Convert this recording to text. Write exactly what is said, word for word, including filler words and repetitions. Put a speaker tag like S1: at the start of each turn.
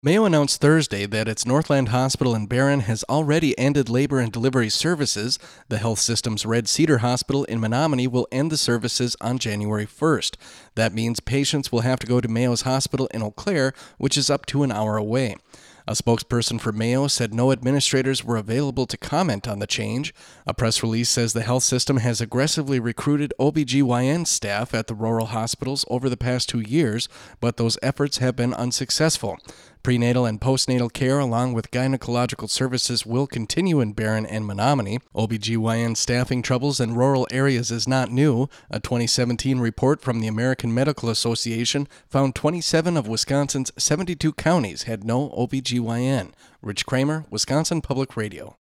S1: Mayo announced Thursday that its Northland Hospital in Barron has already ended labor and delivery services. The health system's Red Cedar Hospital in Menominee will end the services on January first. That means patients will have to go to Mayo's hospital in Eau Claire, which is up to an hour away. A spokesperson for Mayo said no administrators were available to comment on the change. A press release says the health system has aggressively recruited O B G Y N staff at the rural hospitals over the past two years, but those efforts have been unsuccessful. Prenatal and postnatal care along with gynecological services will continue in Barron and Menominee. O B G Y N staffing troubles in rural areas is not new. A twenty seventeen report from the American Medical Association found twenty-seven of Wisconsin's seventy-two counties had no O B G Y N. Rich Kramer, Wisconsin Public Radio.